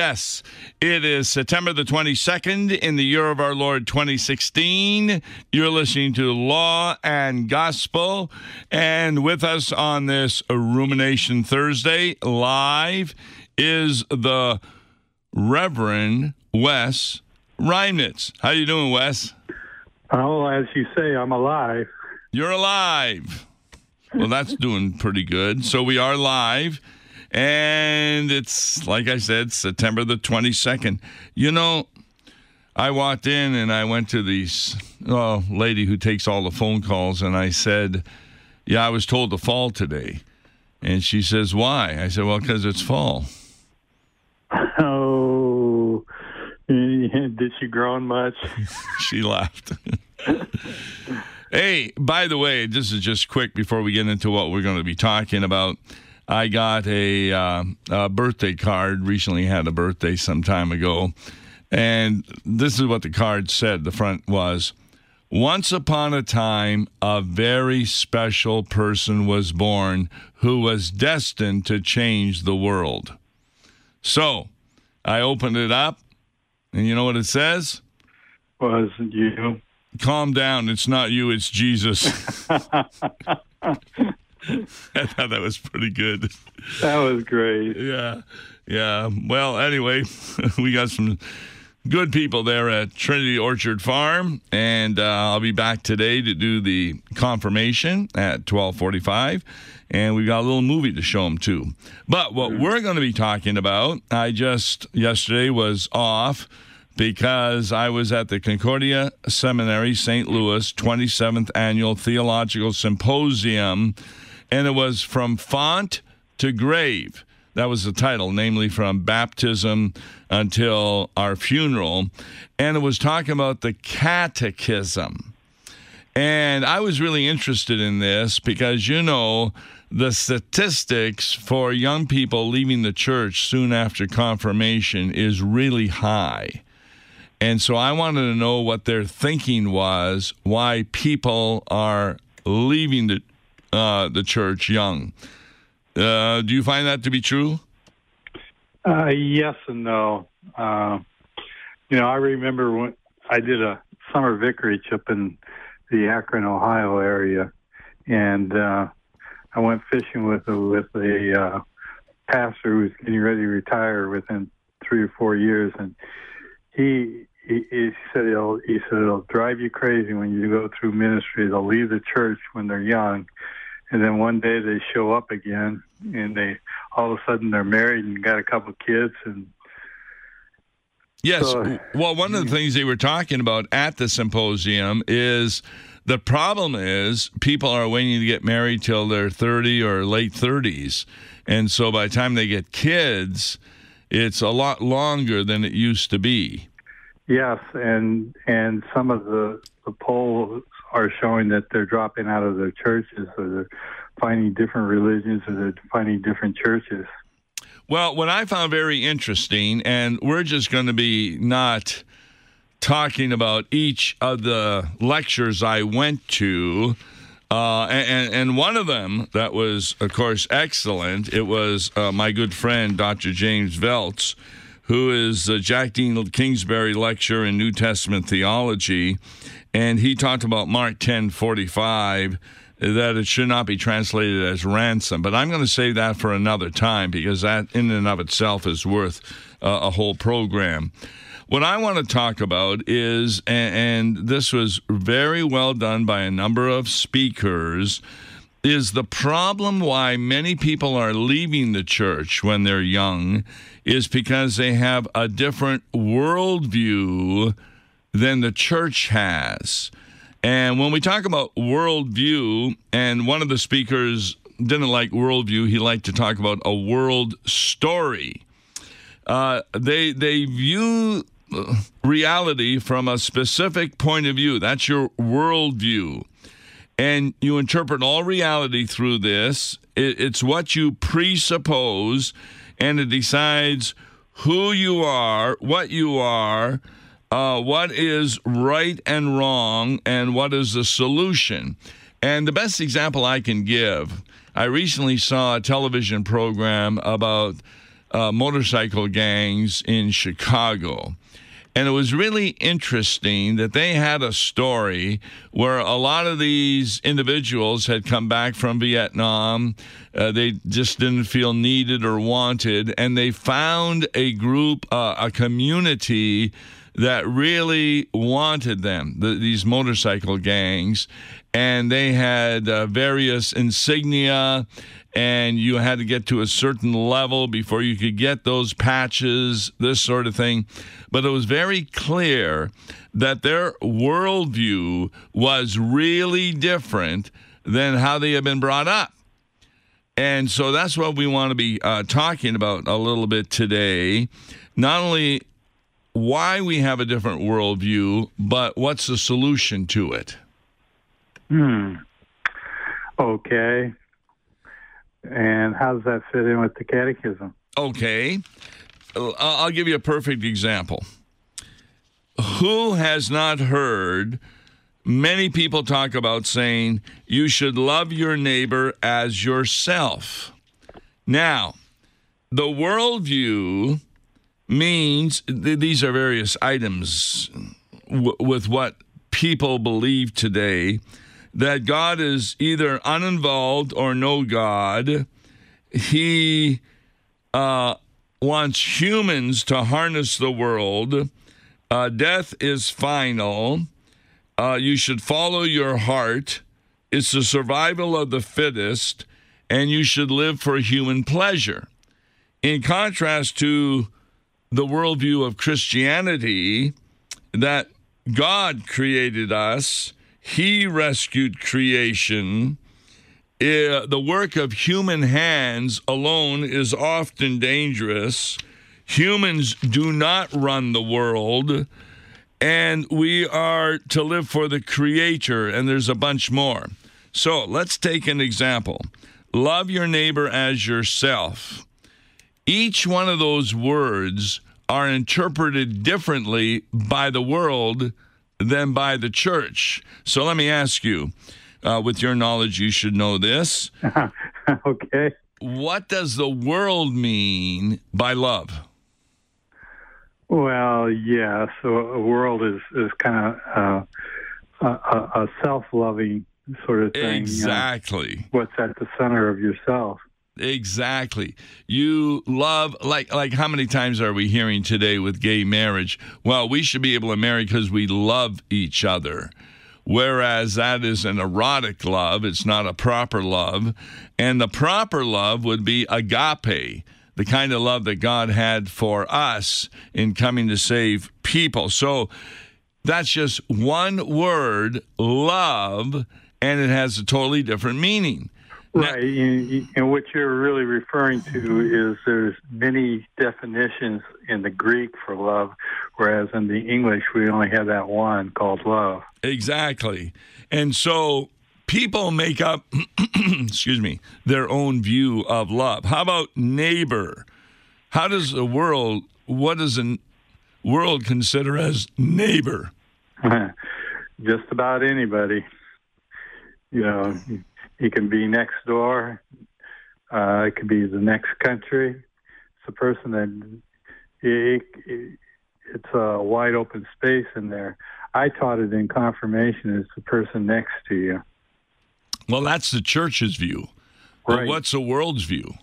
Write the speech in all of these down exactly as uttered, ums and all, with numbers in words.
Yes, it is September the twenty-second in the year of our Lord twenty sixteen. You're listening to Law and Gospel. And with us on this Rumination Thursday live is the Reverend Wes Reimnitz. How you doing, Wes? Oh, as you say, I'm alive. You're alive. Well, that's doing pretty good. So we are live, and it's, like I said, September the twenty-second. You know, I walked in, and I went to the oh, lady who takes all the phone calls, and I said, yeah, I was told to fall today. And she says, why? I said, well, because it's fall. Oh, did she groan much? She laughed. Hey, by the way, this is just quick before we get into what we're going to be talking about. I got a, uh, a birthday card, recently had a birthday some time ago, and this is what the card said. The front was, once upon a time, a very special person was born who was destined to change the world. So, I opened it up, and you know what it says? Was it you? Calm down. It's not you. It's Jesus. I thought that was pretty good. That was great. Yeah. Yeah. Well, anyway, we got some good people there at Trinity Orchard Farm, and uh, I'll be back today to do the confirmation at twelve forty-five, and we've got a little movie to show them, too. But what we're going to be talking about, I just, yesterday was off, because I was at the Concordia Seminary, Saint Louis, twenty-seventh Annual Theological Symposium, and it was From Font to Grave. That was the title, namely from baptism until our funeral, and it was talking about the catechism. And I was really interested in this because, you know, the statistics for young people leaving the church soon after confirmation is really high. And so I wanted to know what their thinking was, why people are leaving the uh, the church young. Uh, do you find that to be true? Uh, yes and no. Uh, you know, I remember when I did a summer vicarage up in the Akron, Ohio area, and uh, I went fishing with a, with a uh, pastor who was getting ready to retire within three or four years, and he. He, he said it'll. He said it'll drive you crazy when you go through ministry. They'll leave the church when they're young, and then one day they show up again, and they all of a sudden they're married and got a couple kids. And yes, so, well, one of the things they were talking about at the symposium is the problem is people are waiting to get married till they're thirty or late thirties, and so by the time they get kids, it's a lot longer than it used to be. Yes, and and some of the, the polls are showing that they're dropping out of their churches, or they're finding different religions, or they're finding different churches. Well, what I found very interesting, and we're just going to be not talking about each of the lectures I went to, uh, and, and one of them that was, of course, excellent, it was uh, my good friend, Doctor James Veltz, who is a Jack Dean Kingsbury lecturer in New Testament theology, and he talked about Mark ten forty-five, that it should not be translated as ransom. But I'm going to save that for another time, because that in and of itself is worth uh, a whole program. What I want to talk about is, and, and this was very well done by a number of speakers, is the problem why many people are leaving the church when they're young is because they have a different worldview than the church has. And when we talk about worldview, and one of the speakers didn't like worldview, he liked to talk about a world story. Uh, they they view reality from a specific point of view. That's your worldview. And you interpret all reality through this. It, it's what you presuppose, and it decides who you are, what you are, uh, what is right and wrong, and what is the solution. And the best example I can give, I recently saw a television program about uh, motorcycle gangs in Chicago. And it was really interesting that they had a story where a lot of these individuals had come back from Vietnam. Uh, they just didn't feel needed or wanted. And they found a group, uh, a community that really wanted them, the, these motorcycle gangs. And they had uh, various insignia, and you had to get to a certain level before you could get those patches, this sort of thing. But it was very clear that their worldview was really different than how they had been brought up. And so that's what we want to be uh, talking about a little bit today. Not only why we have a different worldview, but what's the solution to it. Hmm. Okay. And how does that fit in with the catechism? Okay. I'll give you a perfect example. Who has not heard many people talk about saying you should love your neighbor as yourself? Now, the worldview means th- these are various items w- with what people believe today, that God is either uninvolved or no God. He uh, wants humans to harness the world. Uh, death is final. Uh, you should follow your heart. It's the survival of the fittest, and you should live for human pleasure. In contrast to the worldview of Christianity, that God created us, He rescued creation. Uh, the work of human hands alone is often dangerous. Humans do not run the world, and we are to live for the Creator, and there's a bunch more. So let's take an example. Love your neighbor as yourself. Each one of those words are interpreted differently by the world than by the church. So let me ask you, uh, with your knowledge, you should know this. Okay. What does the world mean by love? Well, yeah. So a world is, is kind of uh, a, a self-loving sort of thing. Exactly. You know, what's at the center of yourself. Exactly. You love, like, like how many times are we hearing today with gay marriage? Well, we should be able to marry because we love each other. Whereas that is an erotic love. It's not a proper love. And the proper love would be agape, the kind of love that God had for us in coming to save people. So that's just one word, love, and it has a totally different meaning. Right, and, and what you're really referring to is there's many definitions in the Greek for love, whereas in the English we only have that one called love. Exactly. And so people make up, excuse me, their own view of love. How about neighbor? How does the world, what does the world consider as neighbor? Just about anybody. You know, he can be next door. Uh, it could be the next country. It's a person that it, it, it's a wide open space in there. I taught it in confirmation. It's the person next to you. Well, that's the church's view. Right. But what's the world's view?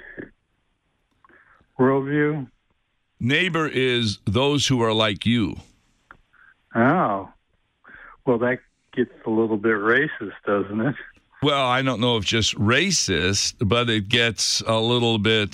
Worldview? Neighbor is those who are like you. Oh. Well, that gets a little bit racist, doesn't it? Well, I don't know if just racist, but it gets a little bit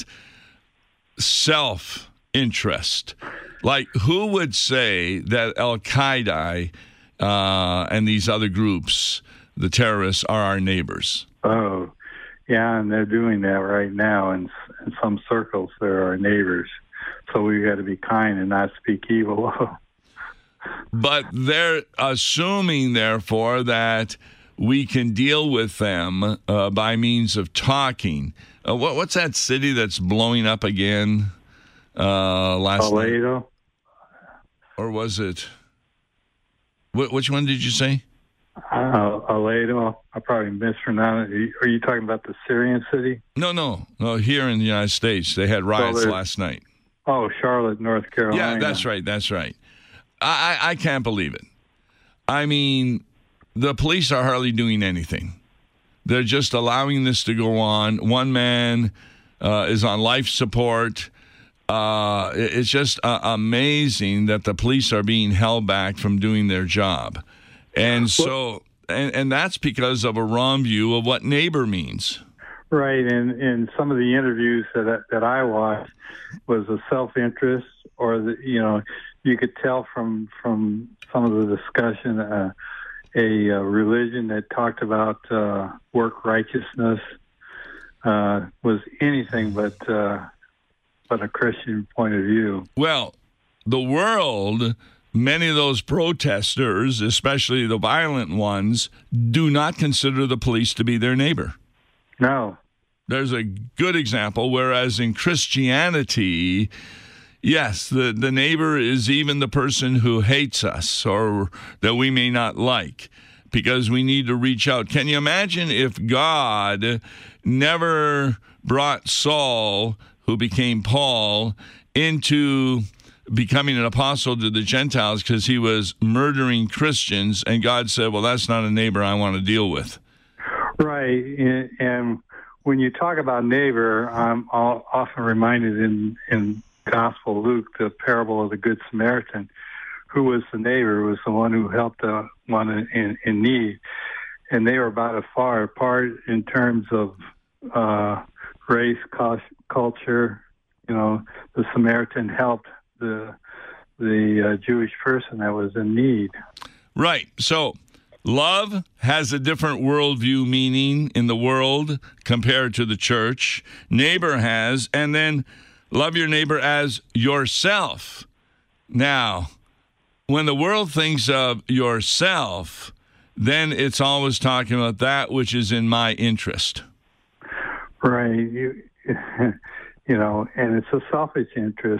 self-interest. Like, who would say that Al-Qaeda uh, and these other groups, the terrorists, are our neighbors? Oh, yeah, and they're doing that right now. In, in some circles, they're our neighbors. So we've got to be kind and not speak evil. But they're assuming, therefore, that we can deal with them uh, by means of talking. Uh, what, what's that city that's blowing up again uh, last Toledo? night? Or was it? Wh- which one did you say? Uh, Aledo, I probably mispronounced it. Are you talking about the Syrian city? No, no, no. Here in the United States, they had riots Well, last night. Oh, Charlotte, North Carolina. Yeah, that's right. That's right. I, I, I can't believe it. I mean, the police are hardly doing anything. They're just allowing this to go on. One man uh, is on life support. Uh, it, it's just uh, amazing that the police are being held back from doing their job. And so, and, and that's because of a wrong view of what neighbor means. Right, and in some of the interviews that that I watched was a self-interest, or the, you know, you could tell from from some of the discussion uh, a uh, religion that talked about uh, work righteousness uh, was anything but uh, but a Christian point of view. Well, the world. Many of those protesters, especially the violent ones, do not consider the police to be their neighbor. No. There's a good example, whereas in Christianity, yes, the, the neighbor is even the person who hates us or that we may not like, because we need to reach out. Can you imagine if God never brought Saul, who became Paul, into becoming an apostle to the Gentiles because he was murdering Christians, and God said, well, that's not a neighbor I want to deal with. Right. And when you talk about neighbor, I'm often reminded in, in Gospel Luke, the parable of the Good Samaritan. Who was the neighbor? It was the one who helped the one in, in need. And they were about as far apart in terms of uh, race, culture. You know, the Samaritan helped the the uh, Jewish person that was in need. Right. So love has a different worldview meaning in the world compared to the church. Neighbor has, and then love your neighbor as yourself. Now, when the world thinks of yourself, then it's always talking about that which is in my interest. Right. You, you know, and it's a selfish interest.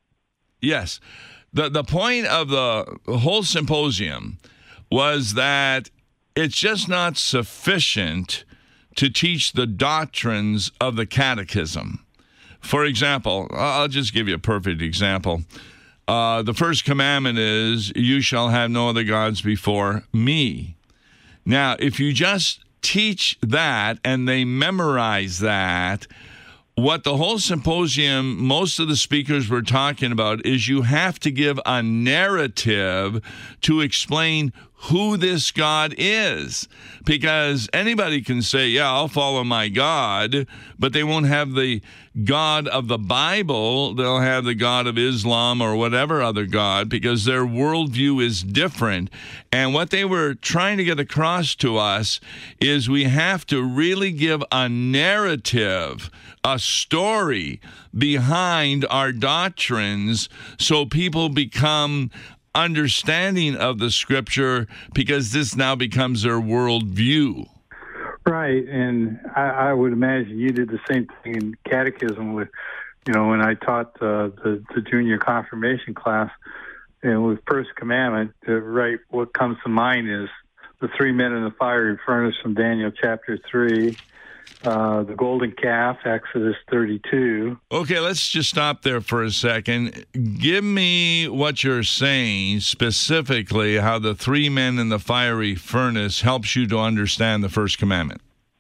Yes. The the point of the whole symposium was that it's just not sufficient to teach the doctrines of the catechism. For example, I'll just give you a perfect example. Uh, the first commandment is, you shall have no other gods before me. Now, if you just teach that and they memorize that, what the whole symposium, most of the speakers were talking about is you have to give a narrative to explain who this God is. Because anybody can say, yeah, I'll follow my God, but they won't have the God of the Bible. They'll have the God of Islam or whatever other God, because their worldview is different. And what they were trying to get across to us is we have to really give a narrative, a story behind our doctrines so people become understanding of the Scripture, because this now becomes their worldview. Right, and I, I would imagine you did the same thing in catechism with, you know, when I taught uh, the, the junior confirmation class, and with First Commandment, uh, right, what comes to mind is the three men in the fiery furnace from Daniel chapter three, uh, the golden calf, Exodus thirty-two. Okay, let's just stop there for a second. Give me what you're saying specifically, how the three men in the fiery furnace helps you to understand the First Commandment.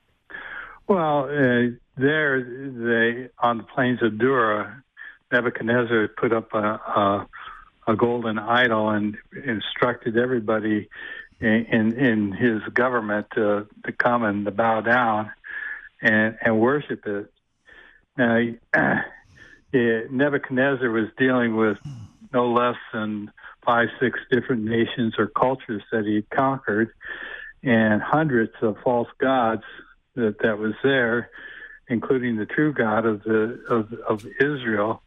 Well, uh, there, they on the plains of Dura, Nebuchadnezzar put up a, a, a golden idol and instructed everybody in, in, in his government to, to come and to bow down and, and worship it. Now, uh, Nebuchadnezzar was dealing with no less than five, six different nations or cultures that he conquered, and hundreds of false gods that, that was there, including the true God of the of, of Israel.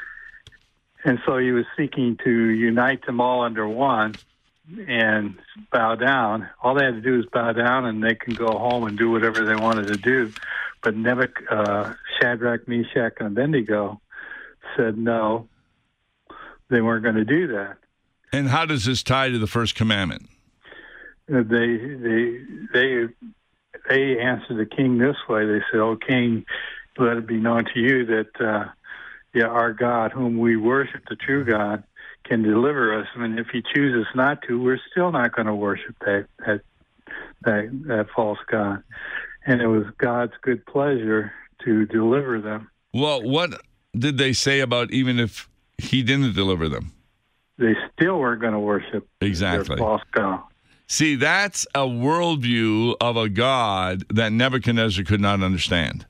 And so he was seeking to unite them all under one and bow down. All they had to do was bow down, and they can go home and do whatever they wanted to do. But Nebuchadnezzar, uh, Shadrach, Meshach, and Abednego said no, they weren't going to do that. And how does this tie to the First Commandment? uh, they they they they answered the king this way. They said, "O king, let it be known to you that uh, yeah, our God, whom we worship, the true God, can deliver us. And if he chooses not to, we're still not going to worship that that that, that false god." And it was God's good pleasure to deliver them. Well, what did they say about even if he didn't deliver them? They still weren't going to worship exactly their false god. See, that's a worldview of a God that Nebuchadnezzar could not understand.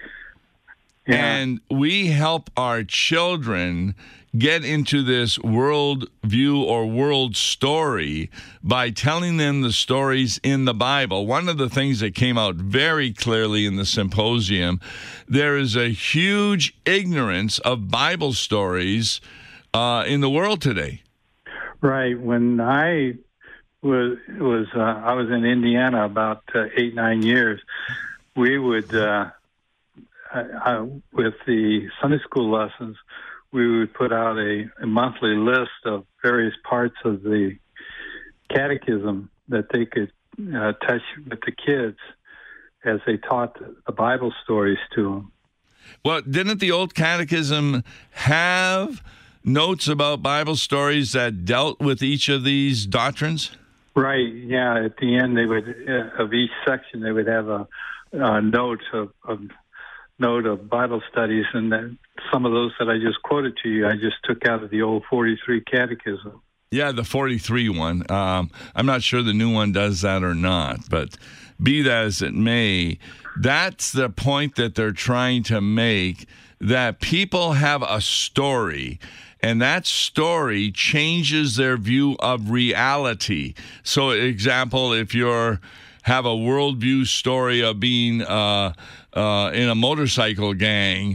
Yeah. And we help our children get into this world view or world story by telling them the stories in the Bible. One of the things that came out very clearly in the symposium, there is a huge ignorance of Bible stories uh, in the world today. Right. When I was was uh, I was in Indiana about uh, eight nine years, we would uh, I, I, with the Sunday school lessons, we would put out a, a monthly list of various parts of the catechism that they could uh, touch with the kids as they taught the Bible stories to them. Well, didn't the old catechism have notes about Bible stories that dealt with each of these doctrines? Right, yeah. At the end they would uh, of each section, they would have a, a note of, of note of Bible studies, and then some of those that I just quoted to you, I just took out of the old forty-three catechism. Yeah, the forty-three one. Um, I'm not sure the new one does that or not, but be that as it may, that's the point that they're trying to make, that people have a story, and that story changes their view of reality. So, example, if you're have a worldview story of being uh, uh, in a motorcycle gang,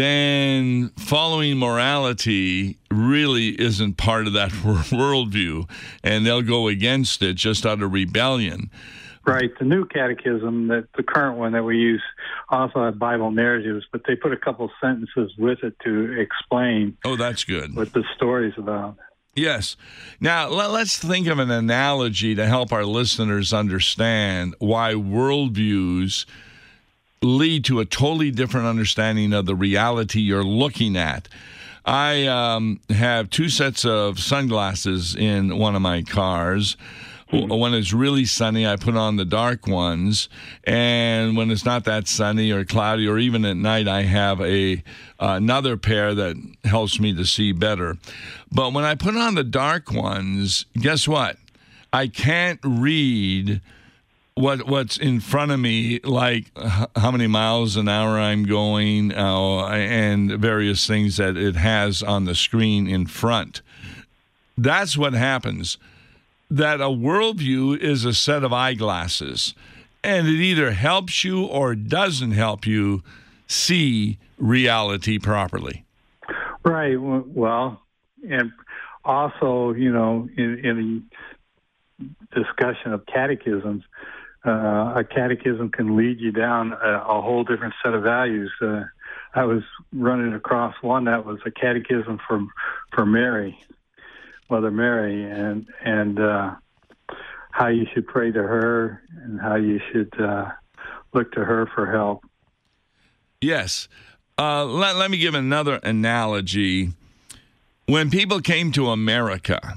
then following morality really isn't part of that worldview, and they'll go against it just out of rebellion. Right. The new catechism, that the current one that we use, also have Bible narratives, but they put a couple sentences with it to explain. Oh, that's good. What the story's about. Yes. Now, let's think of an analogy to help our listeners understand why worldviews lead to a totally different understanding of the reality you're looking at. I um, have two sets of sunglasses in one of my cars. Mm-hmm. When it's really sunny, I put on the dark ones, and when it's not that sunny or cloudy or even at night, I have a uh, another pair that helps me to see better. But when I put on the dark ones, guess what? I can't read what what's in front of me, like how many miles an hour I'm going, uh, and various things that it has on the screen in front. That's what happens. That a worldview is a set of eyeglasses, and it either helps you or doesn't help you see reality properly. Right. Well, and also, you know, in, in discussion of catechisms, uh, a catechism can lead you down a, a whole different set of values. Uh, I was running across one that was a catechism for for Mary. Mother Mary, and and uh, how you should pray to her, and how you should uh, look to her for help. Yes. Uh, let, let me give another analogy. When people came to America,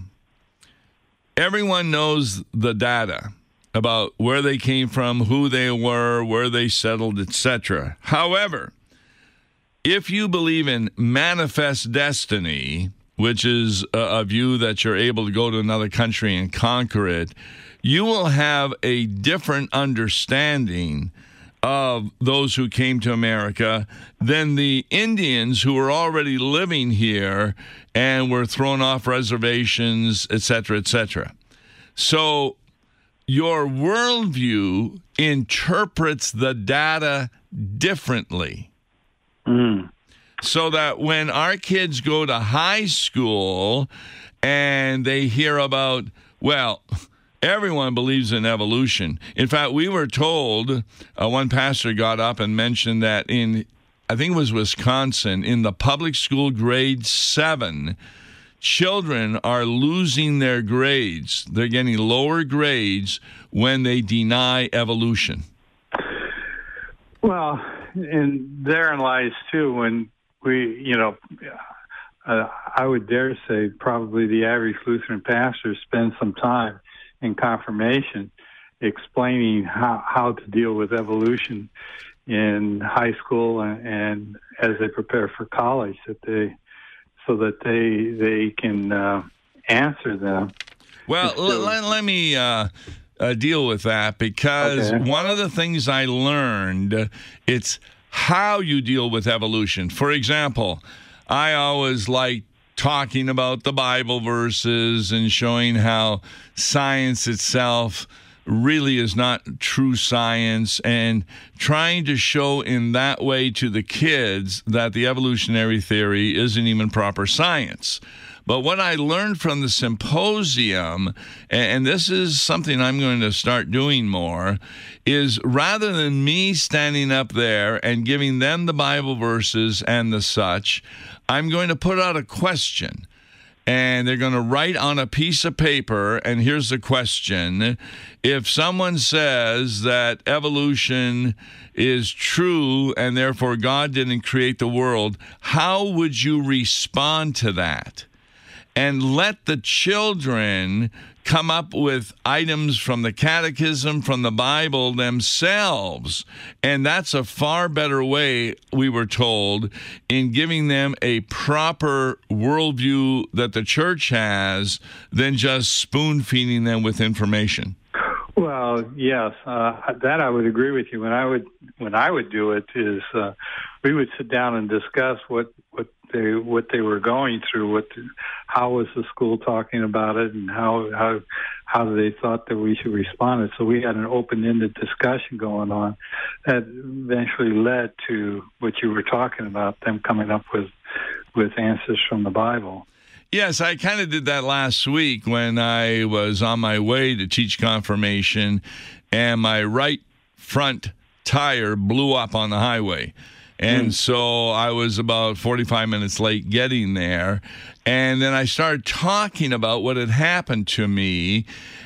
everyone knows the data about where they came from, who they were, where they settled, et cetera. However, if you believe in manifest destiny, which is a view that you're able to go to another country and conquer it, you will have a different understanding of those who came to America than the Indians who were already living here and were thrown off reservations, et cetera, et cetera. So your worldview interprets the data differently. Mm. So that when our kids go to high school and they hear about, well, everyone believes in evolution. In fact, we were told, uh, one pastor got up and mentioned that in, I think it was Wisconsin, in the public school grade seven, children are losing their grades. They're getting lower grades when they deny evolution. Well, and therein lies, too, when we, you know, uh, I would dare say probably the average Lutheran pastor spends some time in confirmation explaining how, how to deal with evolution in high school and, and as they prepare for college, that they so that they they can uh, answer them. Well, l- let, let me uh, uh, deal with that, because okay. one of the things I learned, it's how you deal with evolution. For example, I always like talking about the Bible verses and showing how science itself really is not true science, and trying to show in that way to the kids that the evolutionary theory isn't even proper science. But what I learned from the symposium, and this is something I'm going to start doing more, is rather than me standing up there and giving them the Bible verses and the such, I'm going to put out a question. And they're going to write on a piece of paper, and here's the question. If someone says that evolution is true and therefore God didn't create the world, how would you respond to that? And let the children come up with items from the catechism, from the Bible themselves. And that's a far better way, we were told, in giving them a proper worldview that the church has than just spoon-feeding them with information. Well, yes, uh, that I would agree with you. When I would when I would do it is uh, we would sit down and discuss what, what they what they were going through, what how was the school talking about it, and how how how they thought that we should respond it. So we had an open-ended discussion going on that eventually led to what you were talking about, them coming up with with answers from the Bible. Yes, I kind of did that last week when I was on my way to teach confirmation, and my right front tire blew up on the highway. And mm. so I was about forty-five minutes late getting there. And then I started talking about what had happened to me.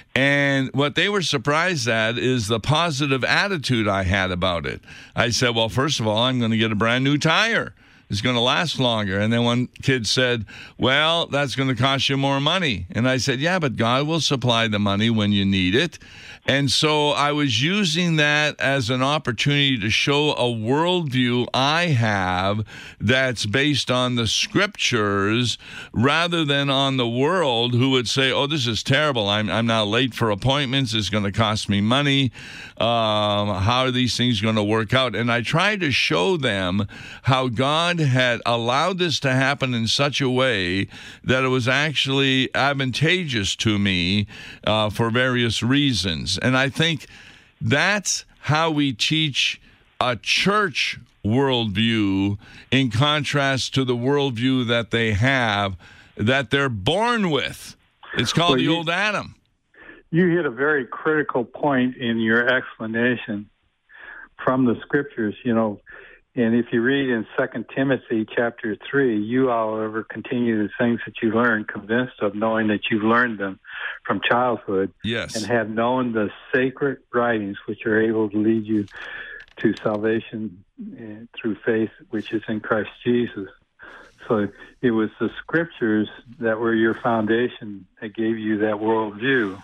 And what they were surprised at is the positive attitude I had about it. I said, well, first of all, I'm going to get a brand new tire. It's going to last longer. And then one kid said, well, that's going to cost you more money. And I said, yeah, but God will supply the money when you need it. And so I was using that as an opportunity to show a worldview I have that's based on the scriptures rather than on the world, who would say, oh, this is terrible. I'm, I'm now late for appointments. It's going to cost me money. Um, how are these things going to work out? And I tried to show them how God had allowed this to happen in such a way that it was actually advantageous to me uh, for various reasons. And I think that's how we teach a church worldview in contrast to the worldview that they have, that they're born with. It's called well, the you, old Adam. You hit a very critical point in your explanation from the scriptures, you know. And if you read in Second Timothy chapter three, you, however, continue the things that you learned, convinced of knowing that you've learned them from childhood, yes, and have known the sacred writings which are able to lead you to salvation uh, through faith, which is in Christ Jesus. So it was the scriptures that were your foundation that gave you that worldview.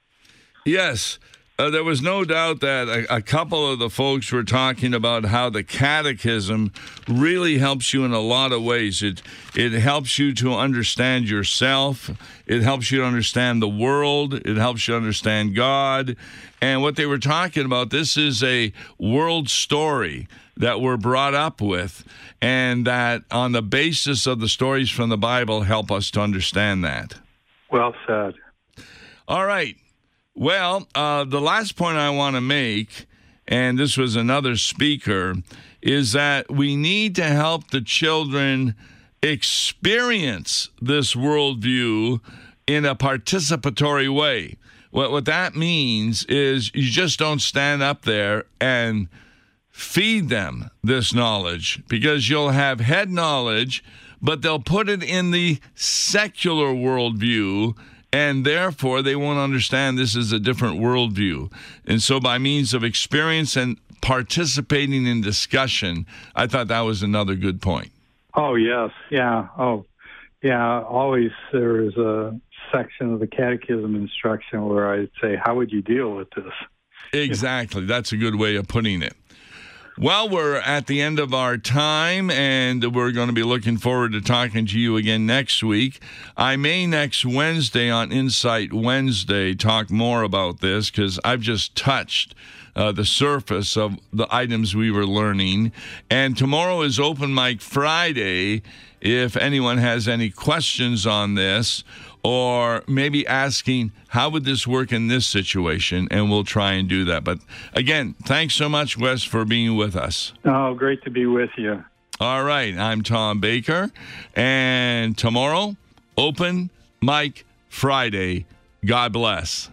Yes. Uh, there was no doubt that a, a couple of the folks were talking about how the catechism really helps you in a lot of ways. It it helps you to understand yourself. It helps you to understand the world. It helps you understand God. And what they were talking about, this is a world story that we're brought up with, and that on the basis of the stories from the Bible help us to understand that. Well said. All right. Well, uh, the last point I want to make, and this was another speaker, is that we need to help the children experience this worldview in a participatory way. What, what that means is you just don't stand up there and feed them this knowledge, because you'll have head knowledge, but they'll put it in the secular worldview, and therefore they won't understand this is a different worldview. And so by means of experience and participating in discussion, I thought that was another good point. Oh, yes. Yeah. Oh, yeah. Always there is a section of the catechism instruction where I'd say, how would you deal with this? Exactly. That's a good way of putting it. Well, we're at the end of our time, and we're going to be looking forward to talking to you again next week. I may next Wednesday on Insight Wednesday talk more about this, because I've just touched uh, the surface of the items we were learning. And tomorrow is Open Mic Friday. If anyone has any questions on this, or maybe asking, how would this work in this situation? And we'll try and do that. But again, thanks so much, Wes, for being with us. Oh, great to be with you. All right. I'm Tom Baker. And tomorrow, Open Mic Friday. God bless.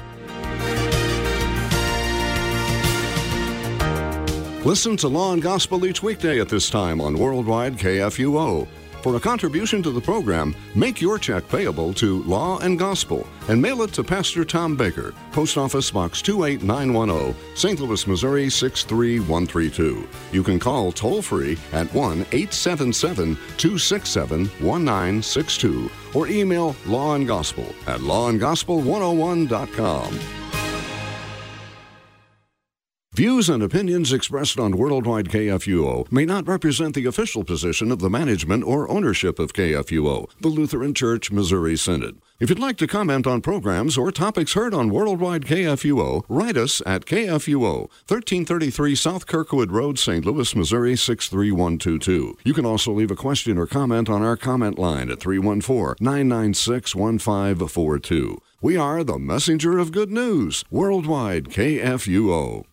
Listen to Law and Gospel each weekday at this time on Worldwide K F U O. For a contribution to the program, make your check payable to Law and Gospel and mail it to Pastor Tom Baker, Post Office Box two eight nine one zero, Saint Louis, Missouri six three one three two. You can call toll-free at one eight seven seven, two six seven, one nine six two or email Law and Gospel at law and gospel one oh one dot com. Views and opinions expressed on Worldwide K F U O may not represent the official position of the management or ownership of K F U O, the Lutheran Church Missouri Synod. If you'd like to comment on programs or topics heard on Worldwide K F U O, write us at K F U O, thirteen thirty-three South Kirkwood Road, Saint Louis, Missouri six three one two two. You can also leave a question or comment on our comment line at three one four, nine nine six, one five four two. We are the messenger of good news, Worldwide K F U O.